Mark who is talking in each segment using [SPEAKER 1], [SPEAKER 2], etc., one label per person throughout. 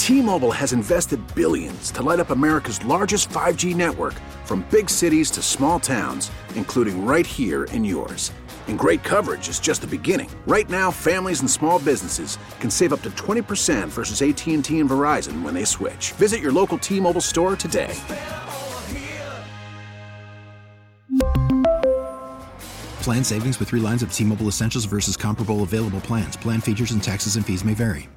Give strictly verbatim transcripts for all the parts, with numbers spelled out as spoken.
[SPEAKER 1] T-Mobile has invested billions to light up America's largest five G network, from big cities to small towns, including right here in yours. And great coverage is just the beginning. Right now, families and small businesses can save up to twenty percent versus A T and T and Verizon when they switch. Visit your local T-Mobile store today.
[SPEAKER 2] Plan savings with three lines of T-Mobile Essentials versus comparable available plans. Plan features and taxes and fees may vary.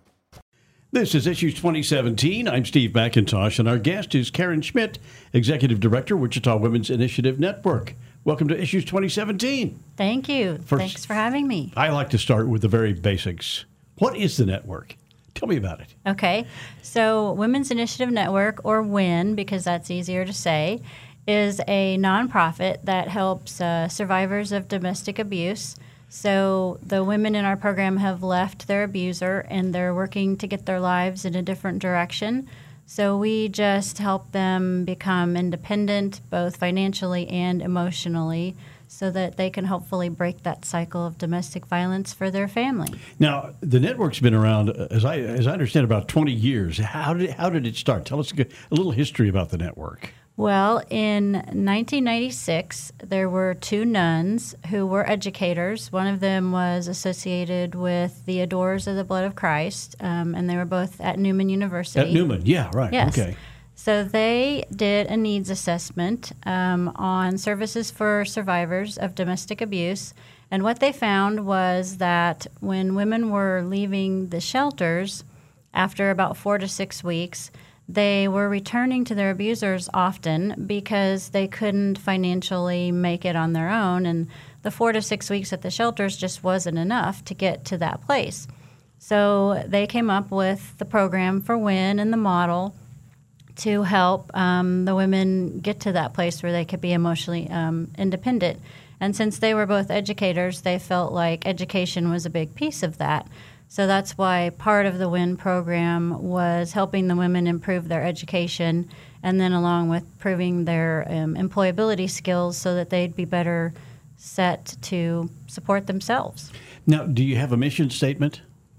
[SPEAKER 3] This is Issues twenty seventeen. I'm Steve McIntosh, and our guest is Karen Schmidt, Executive Director, Wichita Women's Initiative Network. Welcome to Issues twenty seventeen.
[SPEAKER 4] Thank you. First, Thanks for having me.
[SPEAKER 3] I like to start with the very basics. What is the network? Tell me about it.
[SPEAKER 4] Okay. So Women's Initiative Network, or WIN, because that's easier to say, is a nonprofit that helps uh, survivors of domestic abuse. So the women in our program have left their abuser and they're working to get their lives in a different direction. So we just help them become independent, both financially and emotionally, so that they can hopefully break that cycle of domestic violence for their family.
[SPEAKER 3] Now, the network's been around, as I as I understand, about twenty years. How did how did it start? Tell us a, a little history about the network.
[SPEAKER 4] Well, in nineteen ninety-six, there were two nuns who were educators. One of them was associated with the Adorers of the Blood of Christ, um, and they were both at Newman University.
[SPEAKER 3] At Newman, yeah, right.
[SPEAKER 4] Yes.
[SPEAKER 3] Okay.
[SPEAKER 4] So they did a needs assessment um, on services for survivors of domestic abuse, and what they found was that when women were leaving the shelters after about four to six weeks, they were returning to their abusers often because they couldn't financially make it on their own, and the four to six weeks at the shelters just wasn't enough to get to that place. So they came up with the program for WIN and the model to help um, the women get to that place where they could be emotionally um, independent. And since they were both educators, they felt like education was a big piece of that. So that's why part of the WIN program was helping the women improve their education, and then along with proving their um, employability skills so that they'd be better set to support themselves.
[SPEAKER 3] Now, do you have a mission statement?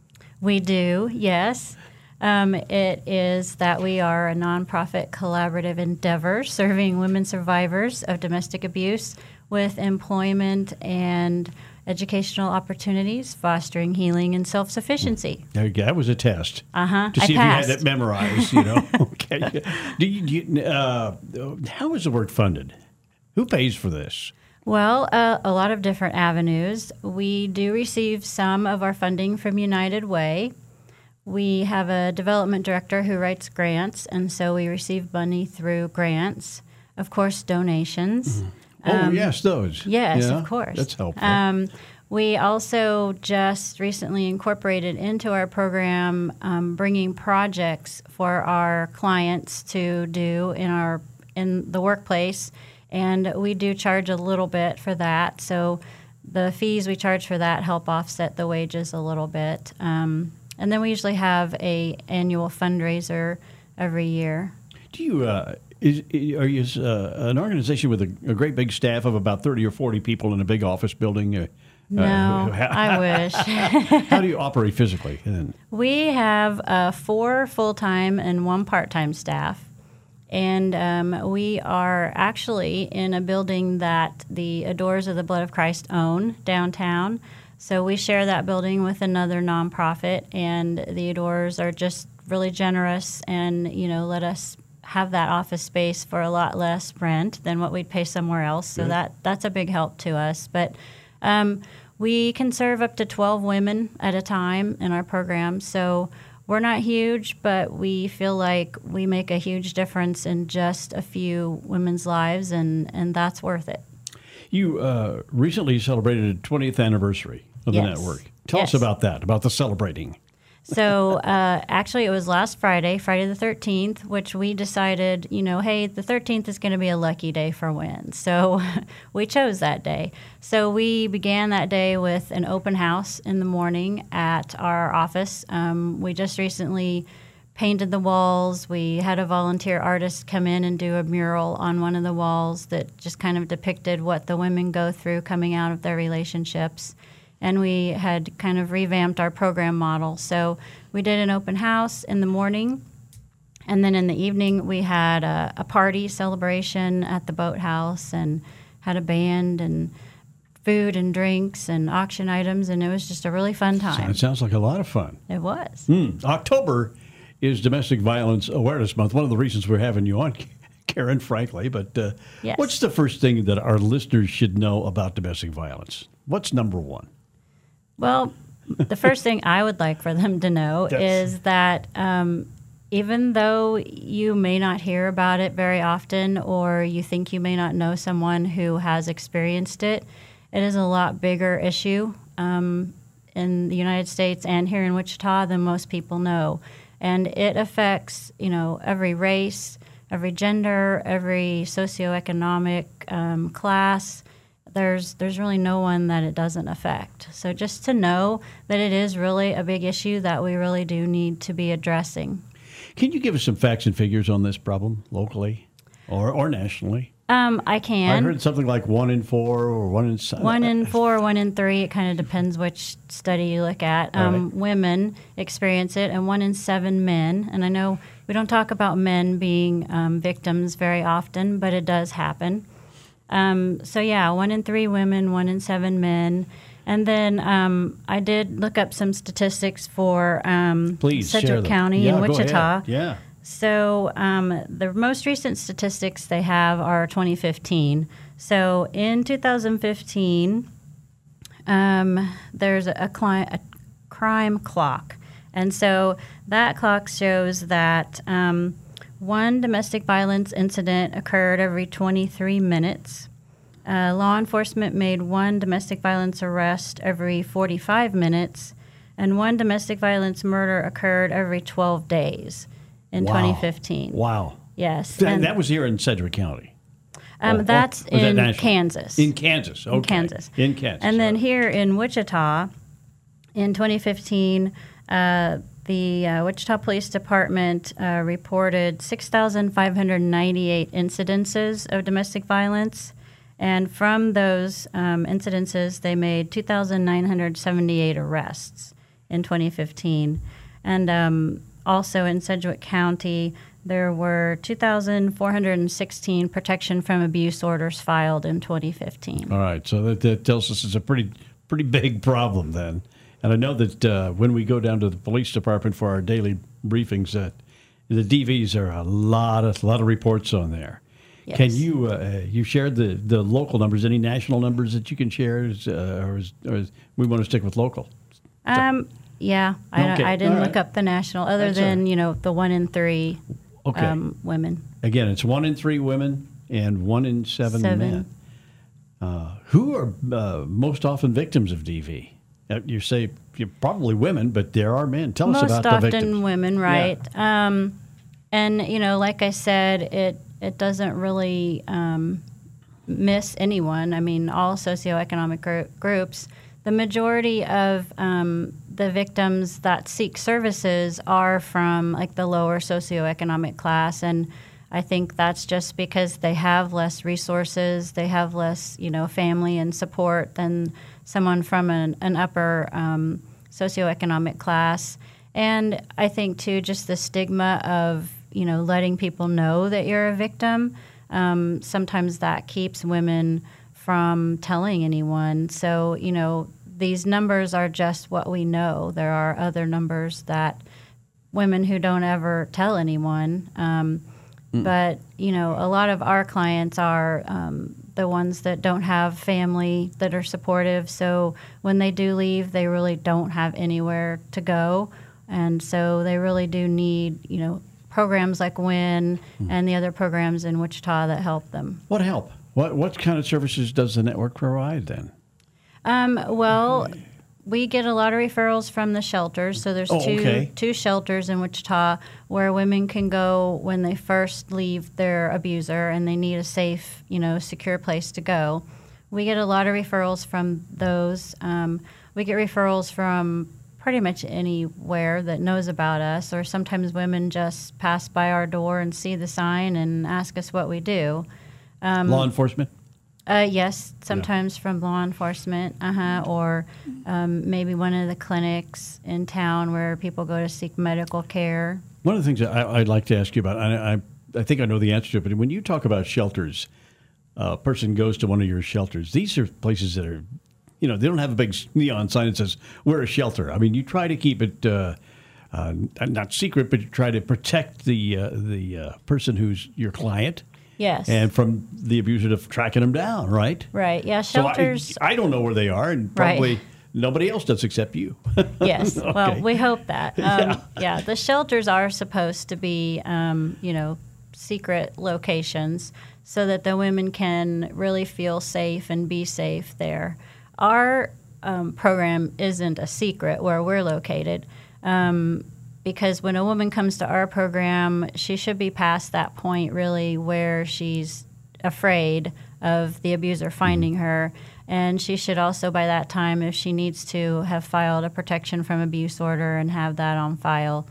[SPEAKER 4] We do, yes. Um, it is that we are a nonprofit collaborative endeavor serving women survivors of domestic abuse with employment and educational opportunities, fostering healing and self-sufficiency.
[SPEAKER 3] There you go. That was a test.
[SPEAKER 4] Uh-huh.
[SPEAKER 3] To see
[SPEAKER 4] I
[SPEAKER 3] if
[SPEAKER 4] passed.
[SPEAKER 3] you had it memorized, you know. Okay. Do you, do you, uh, how is the work funded? Who pays for this?
[SPEAKER 4] Well, uh, a lot of different avenues. We do receive some of our funding from United Way. We have a development director who writes grants, and so we receive money through grants. Of course, donations.
[SPEAKER 3] Mm. Oh, um, yes, those.
[SPEAKER 4] Yes,
[SPEAKER 3] yeah,
[SPEAKER 4] of course.
[SPEAKER 3] That's helpful.
[SPEAKER 4] Um, we also just recently incorporated into our program um, bringing projects for our clients to do in our in the workplace, and we do charge a little bit for that. So the fees we charge for that help offset the wages a little bit. Um, and then we usually have a annual fundraiser every year.
[SPEAKER 3] Do you... Uh, Is, are you uh, an organization with a, a great big staff of about thirty or forty people in a big office building? Uh,
[SPEAKER 4] no,
[SPEAKER 3] uh,
[SPEAKER 4] I wish.
[SPEAKER 3] How do you operate physically?
[SPEAKER 4] We have uh, four full-time and one part-time staff. And um, we are actually in a building that the Adorers of the Blood of Christ own downtown. So we share that building with another nonprofit, and the Adorers are just really generous and, you know, let us have that office space for a lot less rent than what we'd pay somewhere else. So
[SPEAKER 3] Good.
[SPEAKER 4] that that's a big help to us. But um, we can serve up to twelve women at a time in our program. So we're not huge, but we feel like we make a huge difference in just a few women's lives, and, and that's worth it.
[SPEAKER 3] You uh, recently celebrated the twentieth anniversary of the
[SPEAKER 4] Yes.
[SPEAKER 3] network. Tell
[SPEAKER 4] Yes.
[SPEAKER 3] us about that, about the celebrating.
[SPEAKER 4] So uh, actually, it was last Friday, Friday the thirteenth, which we decided, you know, hey, the thirteenth is going to be a lucky day for WIN. So we chose that day. So we began that day with an open house in the morning at our office. Um, we just recently painted the walls. We had a volunteer artist come in and do a mural on one of the walls that just kind of depicted what the women go through coming out of their relationships. and we had kind of revamped our program model. So we did an open house in the morning, and then in the evening we had a, a party celebration at the boathouse and had a band and food and drinks and auction items, and it was just a really fun time.
[SPEAKER 3] It sounds like a lot of fun.
[SPEAKER 4] It was.
[SPEAKER 3] Mm. October is Domestic Violence Awareness Month. One of the reasons we're having you on, Karen, frankly. But uh,
[SPEAKER 4] Yes.
[SPEAKER 3] what's the first thing that our listeners should know about domestic violence? What's number one?
[SPEAKER 4] Well, the first thing I would like for them to know
[SPEAKER 3] That's-
[SPEAKER 4] is that um, even though you may not hear about it very often, or you think you may not know someone who has experienced it, it is a lot bigger issue um, in the United States and here in Wichita than most people know. And it affects, you know, every race, every gender, every socioeconomic um, class. There's there's really no one that it doesn't affect. So just to know that it is really a big issue that we really do need to be addressing.
[SPEAKER 3] Can you give us some facts and figures on this problem locally or, or nationally?
[SPEAKER 4] Um, I
[SPEAKER 3] I
[SPEAKER 4] can.
[SPEAKER 3] heard something like one in four or one in seven.
[SPEAKER 4] One in four, one in three. It kind of depends which study you look at. Um,
[SPEAKER 3] Right.
[SPEAKER 4] Women experience it, and one in seven men. And I know we don't talk about men being um, victims very often, but it does happen. Um, so yeah, one in three women, one in seven men. And then um, I did look up some statistics for um,
[SPEAKER 3] Please share
[SPEAKER 4] Sedgwick
[SPEAKER 3] them.
[SPEAKER 4] County
[SPEAKER 3] Yeah,
[SPEAKER 4] in
[SPEAKER 3] go
[SPEAKER 4] Wichita.
[SPEAKER 3] ahead. Yeah.
[SPEAKER 4] So um, the most recent statistics they have are twenty fifteen. So in two thousand fifteen, um, there's a, cli- a crime clock. And so that clock shows that um, one domestic violence incident occurred every twenty-three minutes. Uh, law enforcement made one domestic violence arrest every forty-five minutes, and one domestic violence murder occurred every twelve days in
[SPEAKER 3] Wow.
[SPEAKER 4] twenty fifteen.
[SPEAKER 3] Wow.
[SPEAKER 4] Yes.
[SPEAKER 3] Th-
[SPEAKER 4] and,
[SPEAKER 3] that was here in Sedgwick County.
[SPEAKER 4] um,
[SPEAKER 3] Or- or
[SPEAKER 4] that's
[SPEAKER 3] was that
[SPEAKER 4] in
[SPEAKER 3] national?
[SPEAKER 4] Kansas.
[SPEAKER 3] In Kansas. Okay.
[SPEAKER 4] In Kansas.
[SPEAKER 3] In Kansas.
[SPEAKER 4] And then
[SPEAKER 3] all right.
[SPEAKER 4] here in Wichita, in twenty fifteen, uh, the uh, Wichita Police Department uh, reported six thousand five hundred ninety-eight incidences of domestic violence. And from those um, incidences, they made two thousand nine hundred seventy-eight arrests in twenty fifteen. And um, also in Sedgwick County, there were two thousand four hundred sixteen protection from abuse orders filed in twenty fifteen.
[SPEAKER 3] All right, so that, that tells us it's a pretty pretty big problem then. And I know that uh, when we go down to the police department for our daily briefings, that the D Vs are a lot of lot of reports on there.
[SPEAKER 4] Yes.
[SPEAKER 3] Can you uh, you shared the, the local numbers? Any national numbers that you can share, is, uh, or, is, or is, we want to stick with local?
[SPEAKER 4] Um, yeah, I, don't-
[SPEAKER 3] Okay,
[SPEAKER 4] I didn't
[SPEAKER 3] all
[SPEAKER 4] look
[SPEAKER 3] right.
[SPEAKER 4] up the national, other
[SPEAKER 3] That's all
[SPEAKER 4] than
[SPEAKER 3] right.
[SPEAKER 4] you know the one in three
[SPEAKER 3] Okay.
[SPEAKER 4] um, women.
[SPEAKER 3] Again, it's one in three women and one in seven,
[SPEAKER 4] Seven.
[SPEAKER 3] men. Uh, who are uh, most often victims of D V? Uh, You say you're probably women, but there are men. Tell us
[SPEAKER 4] Most
[SPEAKER 3] about the
[SPEAKER 4] often
[SPEAKER 3] victims.
[SPEAKER 4] women, right? Um, and you know, like I said, it it doesn't really um, miss anyone. I mean, all socioeconomic gr- groups. The majority of um, the victims that seek services are from like the lower socioeconomic class, and I think that's just because they have less resources, they have less, you know, family and support than someone from an, an upper um, socioeconomic class. And I think too, just the stigma of, you know, letting people know that you're a victim. Um, sometimes that keeps women from telling anyone. So, you know, these numbers are just what we know. There are other numbers that women who don't ever tell anyone. Um, But, you know, a lot of our clients are um, the ones that don't have family that are supportive. So when they do leave, they really don't have anywhere to go. And so they really do need, you know, programs like WIN and the other programs in Wichita that help them.
[SPEAKER 3] What help? What what kind of services does the network provide then?
[SPEAKER 4] Um, well, we get a lot of referrals from the shelters. So there's
[SPEAKER 3] Oh,
[SPEAKER 4] two
[SPEAKER 3] okay.
[SPEAKER 4] two shelters in Wichita where women can go when they first leave their abuser and they need a safe, you know, secure place to go. We get a lot of referrals from those. Um, we get referrals from pretty much anywhere that knows about us, or sometimes women just pass by our door and see the sign and ask us what we do. Um,
[SPEAKER 3] Law enforcement?
[SPEAKER 4] Uh, yes, sometimes yeah. from law enforcement, uh-huh, or um, maybe one of the clinics in town where people go to seek medical care.
[SPEAKER 3] One of the things that I, I'd like to ask you about, I, I, I think I know the answer to it, but when you talk about shelters, a person goes to one of your shelters. These are places that are, you know, they don't have a big neon sign that says, we're a shelter. I mean, you try to keep it uh, uh, not secret, but you try to protect the, uh, the uh, person who's your client.
[SPEAKER 4] Yes.
[SPEAKER 3] And from the abuser of tracking them down, right?
[SPEAKER 4] Right. Yeah, shelters.
[SPEAKER 3] So I, I don't know where they are, and probably
[SPEAKER 4] right.
[SPEAKER 3] nobody else does except you.
[SPEAKER 4] Yes.
[SPEAKER 3] Okay.
[SPEAKER 4] Well, we hope that. Um,
[SPEAKER 3] yeah.
[SPEAKER 4] yeah. The shelters are supposed to be, um, you know, secret locations so that the women can really feel safe and be safe there. Our um, program isn't a secret where we're located. Um, Because when a woman comes to our program, she should be past that point really where she's afraid of the abuser finding mm-hmm. her. And she should also, by that time, if she needs to, have filed a protection from abuse order and have that on file.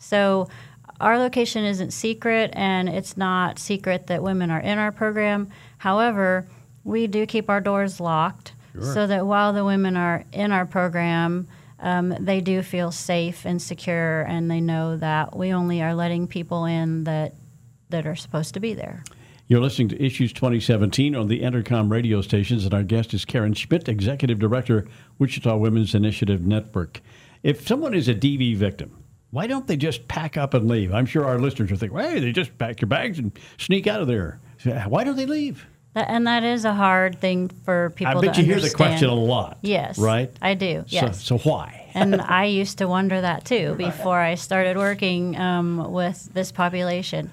[SPEAKER 4] So our location isn't secret, and it's not secret that women are in our program. However, we do keep our doors locked sure. so that while the women are in our program, Um, they do feel safe and secure, and they know that we only are letting people in that that are supposed to be there.
[SPEAKER 3] You're listening to Issues twenty seventeen on the Entercom radio stations, and our guest is Karen Schmidt, Executive Director, Wichita Women's Initiative Network. If someone is a D V victim, why don't they just pack up and leave? I'm sure our listeners are thinking, hey, they just pack your bags and sneak out of there. Why don't they leave?
[SPEAKER 4] And that is a hard thing for people to understand.
[SPEAKER 3] I bet you hear the question a lot.
[SPEAKER 4] Yes.
[SPEAKER 3] Right?
[SPEAKER 4] I do, yes.
[SPEAKER 3] So, so why?
[SPEAKER 4] And I used to wonder that, too, before I started working um, with this population.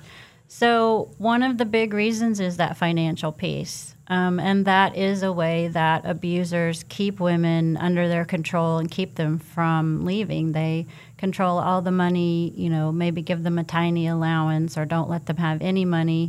[SPEAKER 4] So one of the big reasons is that financial piece. Um, and that is a way that abusers keep women under their control and keep them from leaving. They control all the money, you know, maybe give them a tiny allowance or don't let them have any money.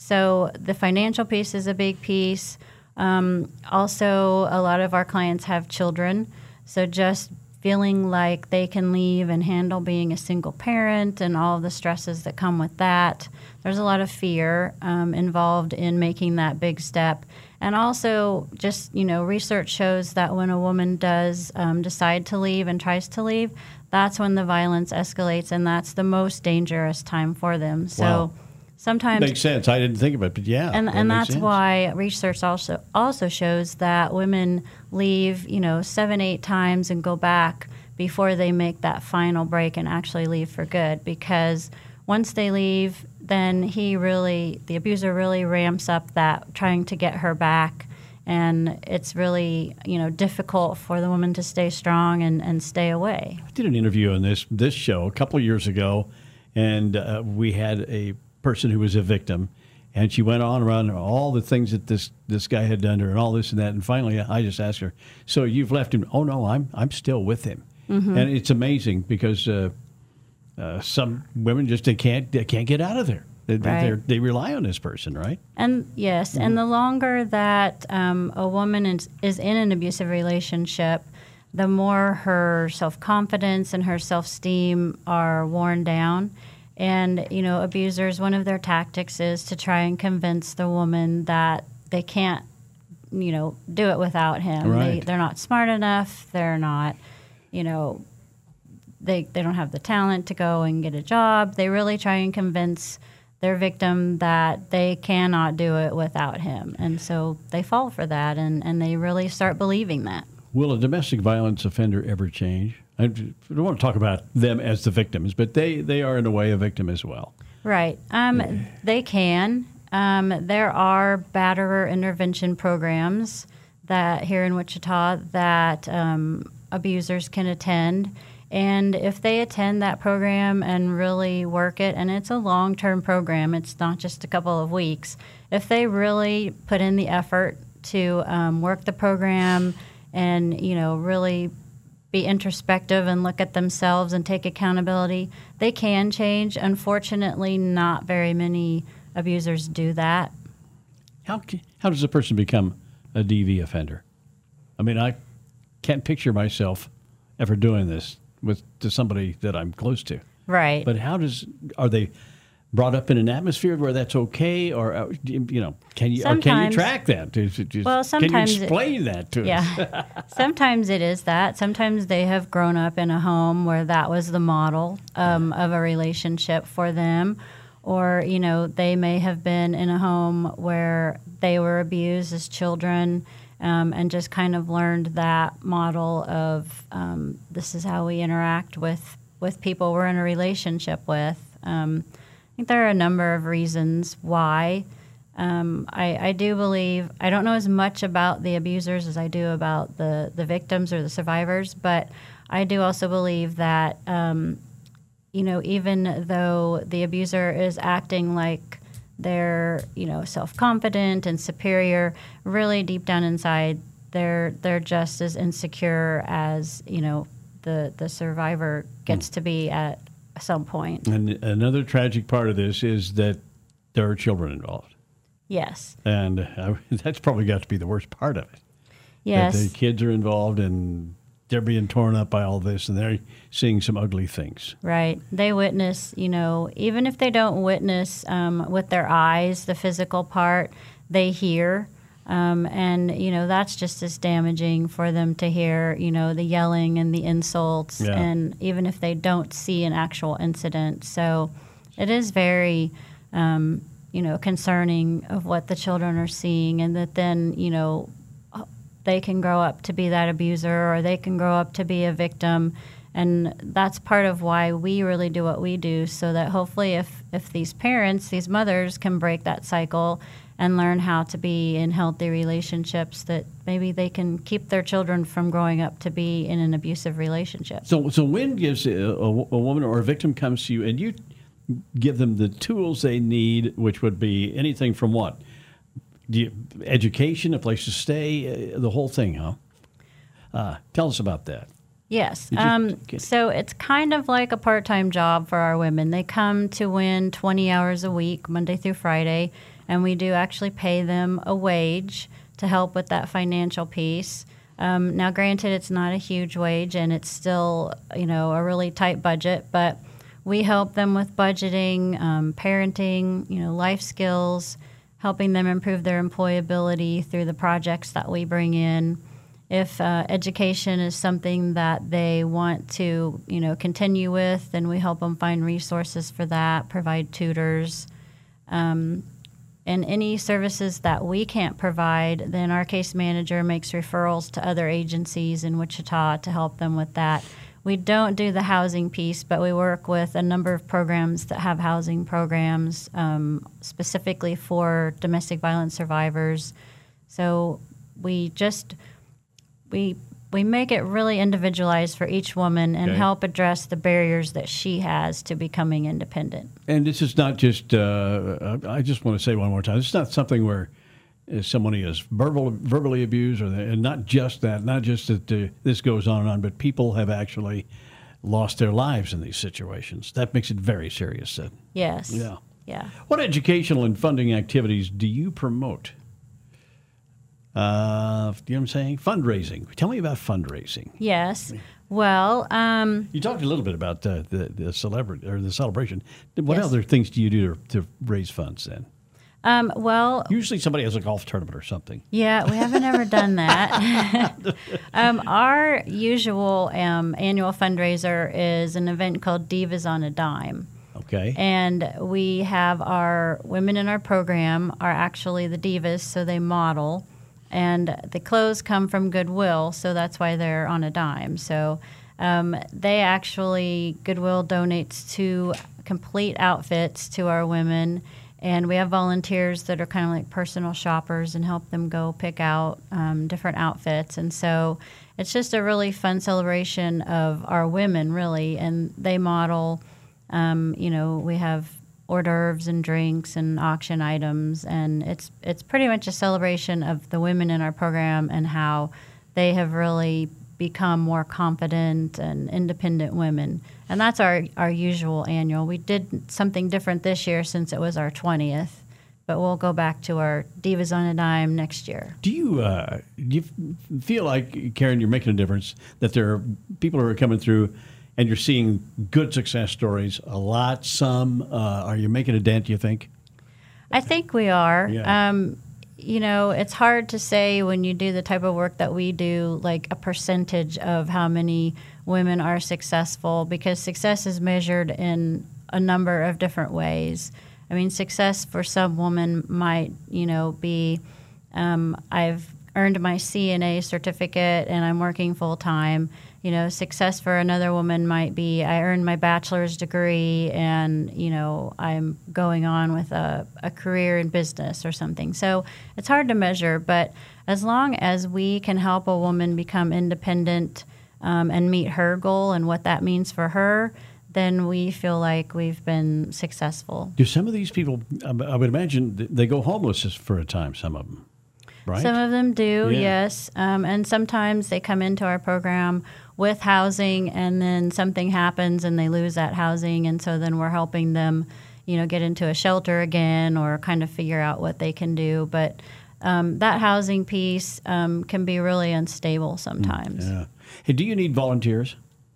[SPEAKER 4] So the financial piece is a big piece. Um, also, a lot of our clients have children. So just feeling like they can leave and handle being a single parent and all of the stresses that come with that. There's a lot of fear um, involved in making that big step. And also just, you know, research shows that when a woman does um, decide to leave and tries to leave, that's when the violence escalates, and that's the most dangerous time for them. So.
[SPEAKER 3] Wow.
[SPEAKER 4] Sometimes
[SPEAKER 3] makes sense. I didn't think of it, but yeah,
[SPEAKER 4] and
[SPEAKER 3] that
[SPEAKER 4] and
[SPEAKER 3] makes
[SPEAKER 4] that's
[SPEAKER 3] sense.
[SPEAKER 4] why research also also shows that women leave, you know, seven, eight times and go back before they make that final break and actually leave for good. Because once they leave, then he really, the abuser really ramps up that trying to get her back, and it's really, you know, difficult for the woman to stay strong and, and stay away.
[SPEAKER 3] I did an interview on this this show a couple of years ago, and uh, we had a person who was a victim, and she went on around all the things that this this guy had done to her and all this and that, and finally I just asked her, so you've left him? Oh no, I'm I'm still with him. Mm-hmm. And it's amazing because uh, uh, some women just they can't they can't get out of there. They,
[SPEAKER 4] right.
[SPEAKER 3] they rely on this person, right?
[SPEAKER 4] And yes, mm-hmm. and the longer that um, a woman is, is in an abusive relationship, the more her self-confidence and her self-esteem are worn down. And, you know, abusers, one of their tactics is to try and convince the woman that they can't, you know, do it without him.
[SPEAKER 3] Right.
[SPEAKER 4] They, they're not smart enough. They're not, you know, they they don't have the talent to go and get a job. They really try and convince their victim that they cannot do it without him. And so they fall for that, and, and they really start believing that.
[SPEAKER 3] Will a domestic violence offender ever change? I don't want to talk about them as the victims, but they, they are in a way a victim as well.
[SPEAKER 4] Right. Um, yeah. They can. Um, there are batterer intervention programs that here in Wichita that um, abusers can attend. And if they attend that program and really work it, and it's a long-term program, it's not just a couple of weeks, if they really put in the effort to um, work the program and, you know, really be introspective and look at themselves and take accountability, they can change. Unfortunately, not very many abusers do that.
[SPEAKER 3] How how does a person become a D V offender? I mean, I can't picture myself ever doing this with to somebody that I'm close to.
[SPEAKER 4] Right.
[SPEAKER 3] But how does are they brought up in an atmosphere where that's okay, or uh, you know, can you or can you
[SPEAKER 4] Sometimes-
[SPEAKER 3] track that? Is it just,
[SPEAKER 4] Well, sometimes
[SPEAKER 3] can you
[SPEAKER 4] it-
[SPEAKER 3] explain that to us?
[SPEAKER 4] Yeah. Sometimes it is that. Sometimes they have grown up in a home where that was the model um, of a relationship for them. Or, you know, they may have been in a home where they were abused as children um, and just kind of learned that model of um, this is how we interact with, with people we're in a relationship with. Um, I think there are a number of reasons why. Um, I, I do believe, I don't know as much about the abusers as I do about the, the victims or the survivors, but I do also believe that, um, you know, even though the abuser is acting like they're, you know, self-confident and superior, really deep down inside, they're they're just as insecure as, you know, the, the survivor gets mm. to be at some point.
[SPEAKER 3] And another tragic part of this is that there are children involved.
[SPEAKER 4] Yes.
[SPEAKER 3] And uh, that's probably got to be the worst part of it.
[SPEAKER 4] Yes.
[SPEAKER 3] That the kids are involved and they're being torn up by all this and they're seeing some ugly things.
[SPEAKER 4] Right. They witness, you know, even if they don't witness um, with their eyes, the physical part, they hear. Um, and, you know, that's just as damaging for them to hear, you know, the yelling and the insults.
[SPEAKER 3] Yeah.
[SPEAKER 4] And even if they don't see an actual incident. So it is very, um, you know, concerning of what the children are seeing, and that then, you know, they can grow up to be that abuser, or they can grow up to be a victim. And that's part of why we really do what we do, so that hopefully if, if these parents, these mothers can break that cycle and learn how to be in healthy relationships, that maybe they can keep their children from growing up to be in an abusive relationship. So,
[SPEAKER 3] so when gives a, a, a woman or a victim comes to you and you give them the tools they need, which would be anything from what? Do you, education, a place to stay, uh, the whole thing, huh? Uh, tell us about that.
[SPEAKER 4] Yes.
[SPEAKER 3] You,
[SPEAKER 4] um,
[SPEAKER 3] okay.
[SPEAKER 4] So it's kind of like a part-time job for our women. They come to win twenty hours a week, Monday through Friday, and we do actually pay them a wage to help with that financial piece. Um, now, granted, it's not a huge wage, and it's still, you know, a really tight budget, but we help them with budgeting, um, parenting, you know, life skills, helping them improve their employability through the projects that we bring in. If uh, education is something that they want to, you know, continue with, then we help them find resources for that, provide tutors. Um, and any services that we can't provide, then our case manager makes referrals to other agencies in Wichita to help them with that. We don't do the housing piece, but we work with a number of programs that have housing programs um, specifically for domestic violence survivors. So we just we we make it really individualized for each woman and
[SPEAKER 3] Okay.
[SPEAKER 4] help address the barriers that she has to becoming independent.
[SPEAKER 3] And this is not just, uh, I just want to say one more time, it's not something where uh, somebody is verbal, verbally abused, or and not just that, not just that uh, this goes on and on, but people have actually lost their lives in these situations. That makes it very serious then.
[SPEAKER 4] Yes.
[SPEAKER 3] Yeah.
[SPEAKER 4] Yeah.
[SPEAKER 3] What educational and funding activities do you promote? Uh, you know what I'm saying? Fundraising. Tell me about fundraising.
[SPEAKER 4] Yes. Well, um,
[SPEAKER 3] You talked a little bit about uh, the the celebrity or the celebration. What
[SPEAKER 4] Yes.
[SPEAKER 3] other things do you do to, to raise funds then?
[SPEAKER 4] um, well,
[SPEAKER 3] Usually somebody has a golf tournament or something.
[SPEAKER 4] yeah, we haven't ever done that. um, our usual um, annual fundraiser is an event called Divas on a Dime.
[SPEAKER 3] Okay.
[SPEAKER 4] And we have our women in our program are actually the divas, so they model. And the clothes come from Goodwill, so that's why they're on a dime. So um, they actually, Goodwill donates two complete outfits to our women. And we have volunteers that are kind of like personal shoppers and help them go pick out um, different outfits. And so it's just a really fun celebration of our women, really. And they model, um, you know, we have hors d'oeuvres and drinks and auction items. And it's it's pretty much a celebration of the women in our program and how they have really become more confident and independent women. And that's our, our usual annual. We did something different this year since it was our twentieth, but we'll go back to our Divas on a Dime next year.
[SPEAKER 3] Do you uh, do you f- feel like, Karen, you're making a difference, that there are people who are coming through and you're seeing good success stories, a lot, some. Uh, are you making a dent, do you think?
[SPEAKER 4] I think we are.
[SPEAKER 3] Yeah.
[SPEAKER 4] Um, you know, it's hard to say when you do the type of work that we do, like a percentage of how many women are successful, because success is measured in a number of different ways. I mean, success for some woman might, you know, be um, I've earned my C N A certificate and I'm working full time. You know, success for another woman might be I earned my bachelor's degree and, you know, I'm going on with a, a career in business or something. So it's hard to measure, but as long as we can help a woman become independent um, and meet her goal and what that means for her, then we feel like we've been successful.
[SPEAKER 3] Do some of these people, I would imagine, they go homeless for a time, some of them, right?
[SPEAKER 4] Some of them do,
[SPEAKER 3] Yeah.
[SPEAKER 4] yes. Um, and sometimes they come into our program with housing and then something happens and they lose that housing. And so then we're helping them, you know, get into a shelter again or kind of figure out what they can do. But um, that housing piece um, can be really unstable sometimes.
[SPEAKER 3] Yeah. Hey, do you need volunteers?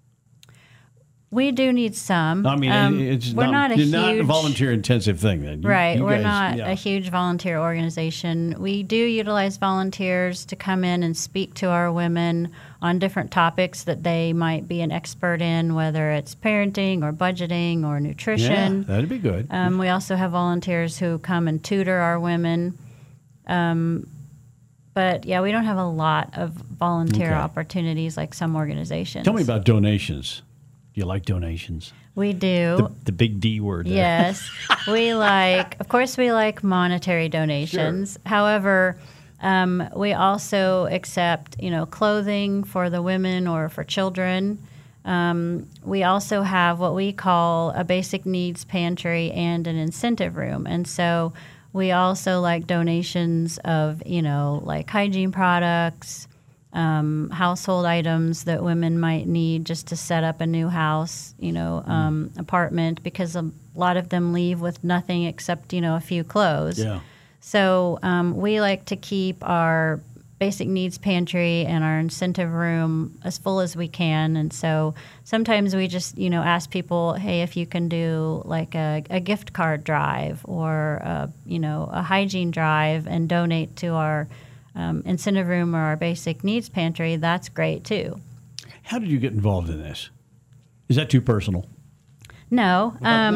[SPEAKER 4] We do need some.
[SPEAKER 3] I mean,
[SPEAKER 4] Um,
[SPEAKER 3] it's
[SPEAKER 4] we're
[SPEAKER 3] not,
[SPEAKER 4] not, a
[SPEAKER 3] not a
[SPEAKER 4] huge
[SPEAKER 3] volunteer-intensive thing. Then. You-
[SPEAKER 4] Right.
[SPEAKER 3] you
[SPEAKER 4] We're
[SPEAKER 3] guys-
[SPEAKER 4] not
[SPEAKER 3] yeah.
[SPEAKER 4] a huge volunteer organization. We do utilize volunteers to come in and speak to our women on different topics that they might be an expert in, whether it's parenting or budgeting or
[SPEAKER 3] Yeah,
[SPEAKER 4] nutrition.
[SPEAKER 3] that'd be good.
[SPEAKER 4] Um, we also have volunteers who come and tutor our women. Um, but, yeah, we don't have a lot of volunteer
[SPEAKER 3] Okay.
[SPEAKER 4] opportunities like some organizations.
[SPEAKER 3] Tell me about donations. Do you like donations?
[SPEAKER 4] We do.
[SPEAKER 3] The, the big D word there.
[SPEAKER 4] Yes. we like, of course, we like monetary donations. However, um, we also accept, you know, clothing for the women or for children. Um, we also have what we call a basic needs pantry and an incentive room. And so we also like donations of, you know, like hygiene products, Um, household items that women might need just to set up a new house, you know, um, mm. apartment, because a lot of them leave with nothing except, you know, a few clothes.
[SPEAKER 3] Yeah.
[SPEAKER 4] So um, we like to keep our basic needs pantry and our incentive room as full as we can. And so sometimes we just, you know, ask people, hey, if you can do like a, a gift card drive or, a, you know, a hygiene drive and donate to our Um, incentive room or our basic needs pantry, that's great too.
[SPEAKER 3] How did you get involved in this? Is that too personal?
[SPEAKER 4] No. Um,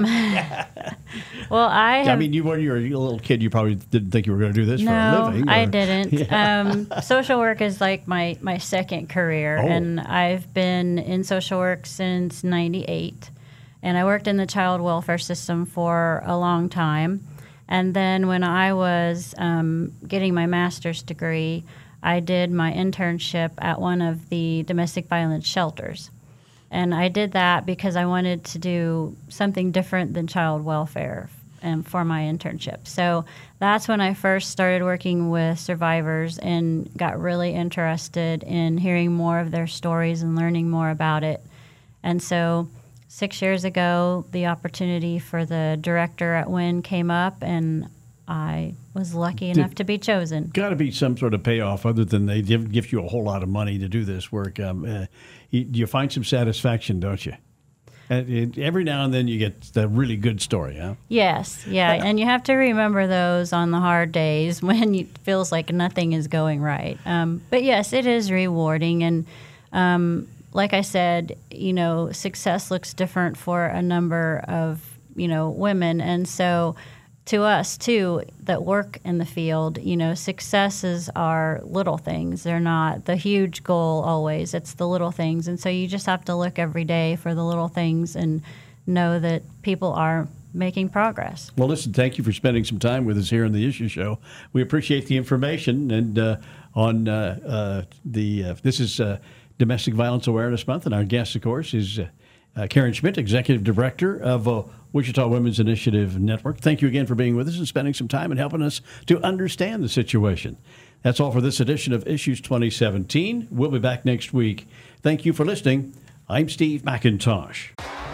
[SPEAKER 4] well, I have,
[SPEAKER 3] I mean, you when you were a little kid, you probably didn't think you were going to do this
[SPEAKER 4] no,
[SPEAKER 3] for a living.
[SPEAKER 4] I
[SPEAKER 3] or-
[SPEAKER 4] didn't.
[SPEAKER 3] Yeah.
[SPEAKER 4] Um, social work is like my, my second career,
[SPEAKER 3] Oh.
[SPEAKER 4] and I've been in social work since ninety-eight, and I worked in the child welfare system for a long time. And then when I was um, getting my master's degree, I did my internship at one of the domestic violence shelters. And I did that because I wanted to do something different than child welfare um, for my internship. So that's when I first started working with survivors and got really interested in hearing more of their stories and learning more about it. And so six years ago, the opportunity for the director at W I N came up, and I was lucky enough to be chosen.
[SPEAKER 3] Got to be some sort of payoff other than they give, give you a whole lot of money to do this work. Um, uh, you, you find some satisfaction, don't you? And it, every now and then you get the really good story, huh?
[SPEAKER 4] Yes, yeah, and you have to remember those on the hard days when it feels like nothing is going right. Um, but yes, it is rewarding, and um, like I said, you know, success looks different for a number of, you know, women, and so to us, too, that work in the field, you know, successes are little things. They're not the huge goal always. It's the little things. And so you just have to look every day for the little things and know that people are making progress.
[SPEAKER 3] Well, listen, thank you for spending some time with us here on the Issue Show. We appreciate the information. And uh, on uh, uh, the, uh, this is uh, Domestic Violence Awareness Month, and our guest, of course, is uh, uh, Karen Schmidt, Executive Director of uh, Wichita Women's Initiative Network. Thank you again for being with us and spending some time and helping us to understand the situation. That's all for this edition of Issues twenty seventeen. We'll be back next week. Thank you for listening. I'm Steve McIntosh.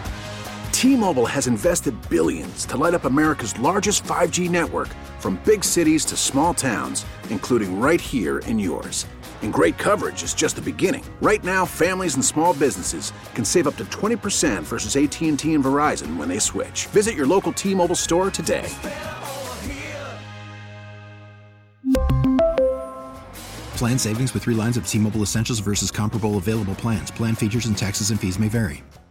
[SPEAKER 1] T-Mobile has invested billions to light up America's largest five G network, from big cities to small towns, including right here in yours. And great coverage is just the beginning. Right now, families and small businesses can save up to twenty percent versus A T and T and Verizon when they switch. Visit your local T-Mobile store today.
[SPEAKER 2] Plan savings with three lines of T-Mobile Essentials versus comparable available plans. Plan features and taxes and fees may vary.